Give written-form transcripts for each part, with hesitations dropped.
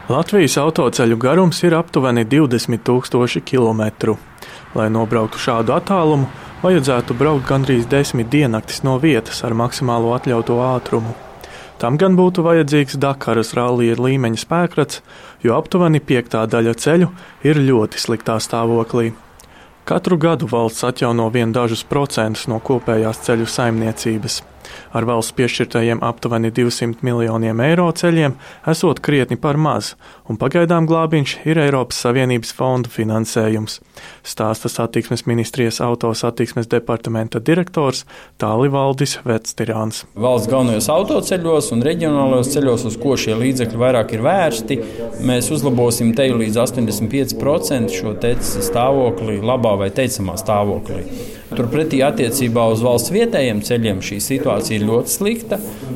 Latvijas autoceļu garums ir aptuveni 20 000 kilometru. Lai nobrauktu šādu attālumu, vajadzētu braukt gandrīz 10 diennaktis no vietas ar maksimālo atļauto ātrumu. Tam gan būtu vajadzīgs Dakaras rallija līmeņa spēkrats, jo aptuveni 5. daļa ceļu ir ļoti sliktā stāvoklī. Katru gadu valsts atjauno vien dažus procentus no kopējās ceļu saimniecības. Ar valsts piešķirtajiem aptuveni 200 miljoniem eiro ceļiem esot krietni par maz, un pagaidām glābiņš ir Eiropas Savienības fondu finansējums, stāsta Satiksmes ministrijas autosatiksmes departamenta direktors Tālivaldis Vectirāns. Valsts galvenajos autoceļos un reģionālajos ceļos, uz ko šie līdzekļi vairāk ir vērsti, mēs uzlabosim te līdz 85% šo stāvokli labā vai teicamā stāvoklī. Turpretī attiecībā uz valsts vietējiem ceļiem šī situācija ir ļoti slikta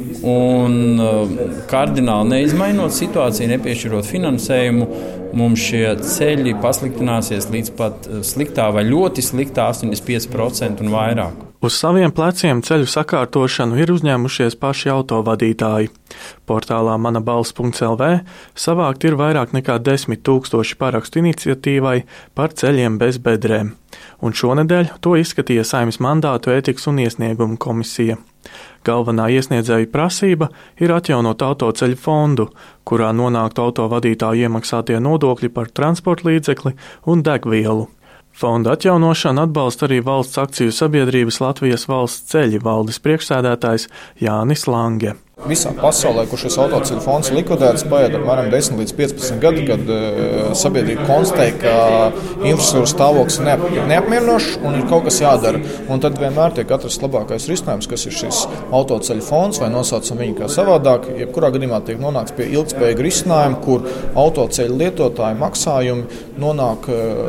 un kardināli neizmainot situāciju, nepiešķirot finansējumu, mums šie ceļi pasliktināsies līdz pat sliktā vai ļoti sliktā 85% un vairāk. Uz saviem pleciem ceļu sakārtošanu ir uzņēmušies paši autovadītāji. Portālā manabalss.lv savākt ir vairāk nekā 10 000 parakstu iniciatīvai par ceļiem bez bedrēm, un šonedēļ to izskatīja Saeimas mandātu ētikas un iesniegumu komisija. Galvenā iesniedzēja prasība ir atjaunot autoceļu fondu, kurā nonāktu autovadītāju iemaksātie nodokļi par transporta līdzekli un degvielu. Fonda atjaunošanu atbalsta arī valsts akciju sabiedrības Latvijas valsts ceļi valdes priekšsēdētājs Jānis Lange. Visā pasaulē, kur šis autoceļu fonds likvidēts, paiet apmēram 10 līdz 15 gadi, kad sabiedrība konstatē, ka infrastruktūras stāvoklis ir neapmierinošs un ir kaut kas jādara. Un tad vienmēr tiek atrasts labākais risinājums, kas ir šis autoceļu fonds, vai nosaucam viņu kā savādāk. Jebkurā gadījumā tiek nonākts pie ilgspējīga risinājuma, kur autoceļu lietotāju maksājumi nonāk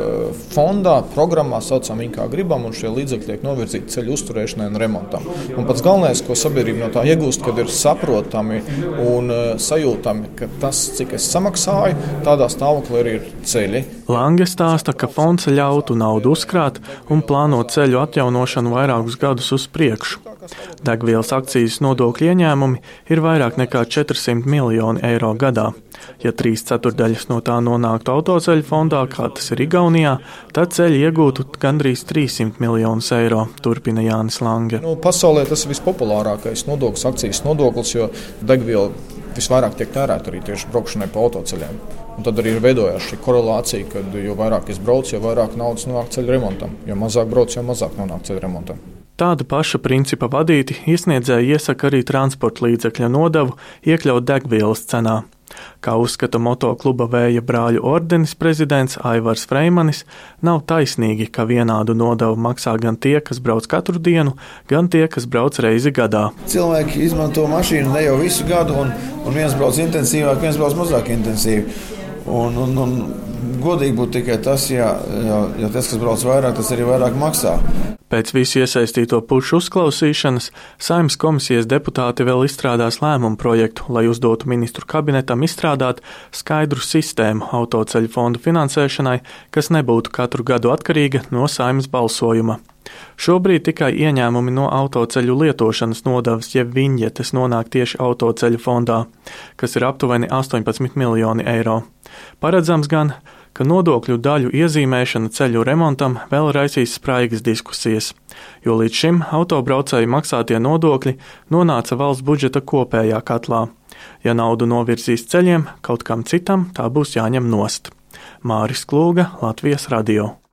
fondā, programmā, saucam viņu kā gribam, un šie līdzekļi tiek novirzīti ceļu uzturēšanai un remontam. Un pats galvenais, ko sabiedrība no tā iegūst, kad ir saprotami un sajūtami, ka tas, cik es samaksāju, tādā stāvoklī arī ir ceļi. Lange stāsta, ka fonds ļautu naudu uzkrāt un plānot ceļu atjaunošanu vairākus gadus uz priekšu. Degvielas akcijas nodokļu ieņēmumi ir vairāk nekā 400 miljoni eiro gadā. Ja 3/4 no tā nonāktu autoceļu fondā, kā tas ir Igaunijā, tad ceļi iegūtu gandrīz 300 miljonus eiro, turpina Jānis Lange. Pasaulē tas ir vispopulārākais nodoklis, akcijas nodoklis, jo degviela visvairāk tiek tērēta arī tieši braukšanai pa autoceļiem. Un tad arī ir veidojās šī korelācija, ka jo vairāk es braucu, jo vairāk naudas nonāk ceļu remontam, jo mazāk braucu, jo mazāk nonāk ceļu remontam. Tāda paša principa vadīti iesniedzēji iesaka arī transporta līdzekļa nodevu iekļaut degvielas cenā. Kā uzskata motokluba Vēja brāļu ordenis prezidents Aivars Freimanis, nav taisnīgi, ka vienādu nodevu maksā gan tie, kas brauc katru dienu, gan tie, kas brauc reizi gadā. Cilvēki izmanto mašīnu ne jau visu gadu, un viens brauc intensīvāk, viens brauc mazāk intensīvi. Un godīgi būtu tikai tas, ja tas, kas brauc vairāk, tas arī vairāk maksā. Pēc visu iesaistīto pušu uzklausīšanas Saeimas komisijas deputāti vēl izstrādās lēmumu projektu, lai uzdotu ministru kabinetam izstrādāt skaidru sistēmu autoceļu fondu finansēšanai, kas nebūtu katru gadu atkarīga no Saeimas balsojuma. Šobrīd tikai ieņēmumi no autoceļu lietošanas nodevas jeb viņetes nonāk tieši autoceļu fondā, kas ir aptuveni 18 miljoni eiro. Paredzams gan, ka nodokļu daļu iezīmēšana ceļu remontam vēl raisīs spraigas diskusijas, jo līdz šim autobraucēju maksātie nodokļi nonāca valsts budžeta kopējā katlā. Ja naudu novirzīs ceļiem, kaut kam citam tā būs jāņem nost. Māris Klūga, Latvijas radio.